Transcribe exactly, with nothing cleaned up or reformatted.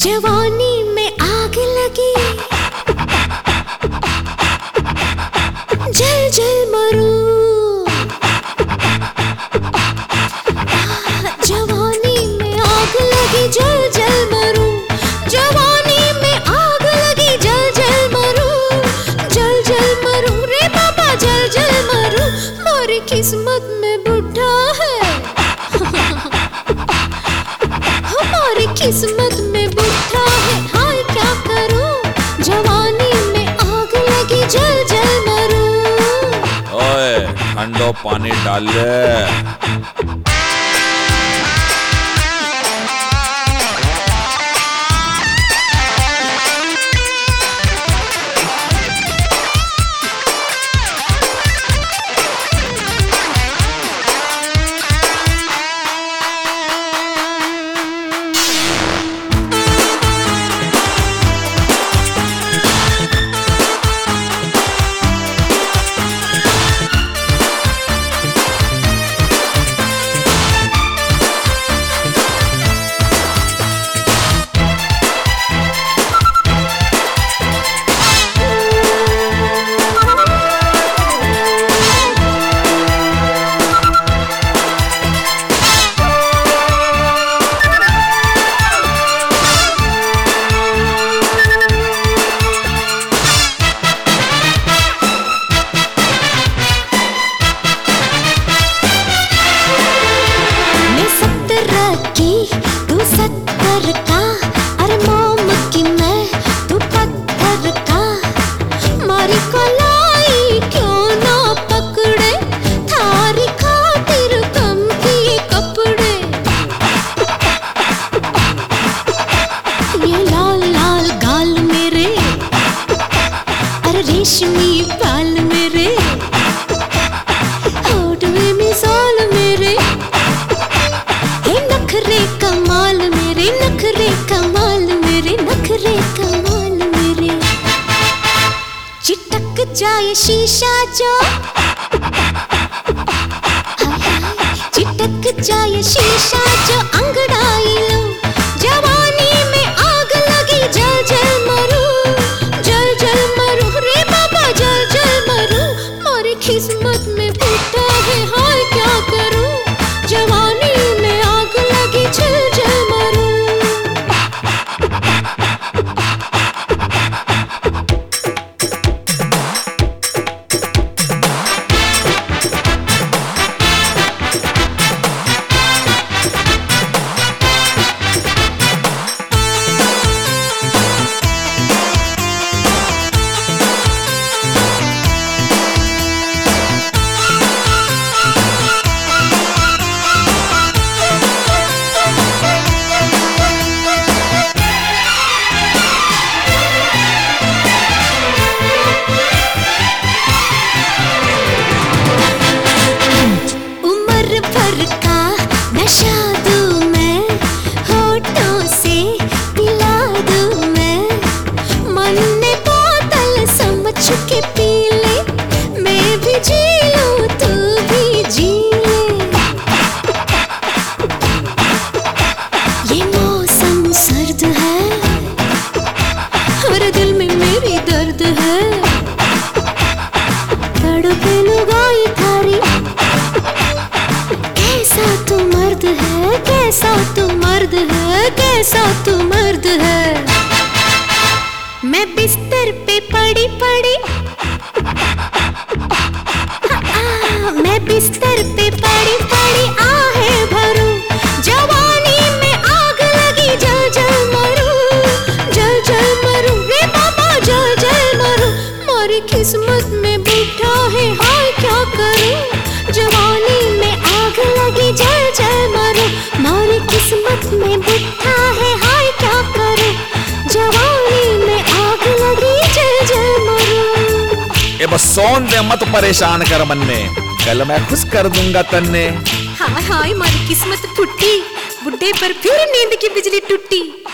जवानी में आग लगी, जल जल मरूं। जवानी में आग लगी, जल जल मरूं। जवानी में आग लगी, जल जल मरूं। जल जल मरूं रे बाबा, जल जल मरूं। हमारी किस्मत में बुढ़ा है, हमारी किस्मत में बुढ़ा है। हाय क्या करूं, जवानी में आग लगी, जल जल मरूं। ओए ठंडो पानी डाल ले। रेशमी बाल मेरे, होठ में मिसाल मेरे, हे नखरे कमाल मेरे, नखरे कमाल मेरे, नखरे कमाल मेरे। चिटक जाए शीशा जो, चिटक जाए शीशा जो अंगड़ाई लो। जवानी में आग लगी, जल जल मरूं। जल जल मरूं रे बाबा, जल जल मरूं। हमारी किस्मत में बुढ़ा है, हाय क्या करूं, जवानी में आग लगी, जल जल मरूं। कैसा तू मर्द है, कैसा तू मर्द है। मैं बिस्तर पे पड़ी पड़ी, हाँ, मैं बिस्तर पे पड़ी पड़ी आहें भरूं। जवानी में आग लगी, जल जल मरूं। जल जल मरूं रे बाबा, जल जल मरूं। हमारी किस्मत में बुढ़ा है, हाय क्या करूं, जवानी में आग लगी, जल जल मरूं। हमारी किस्मत में बुढ़ा है, हाय क्या करूं, जवानी में आग लगी, जल जल मरूं। ए बस सोन दे, मत परेशान कर मन्ने, कल मैं खुश कर दूंगा तन्ने। हाय हाय हमारी किस्मत फुटी, बुढ़े पर फिर नींद की बिजली टूटी।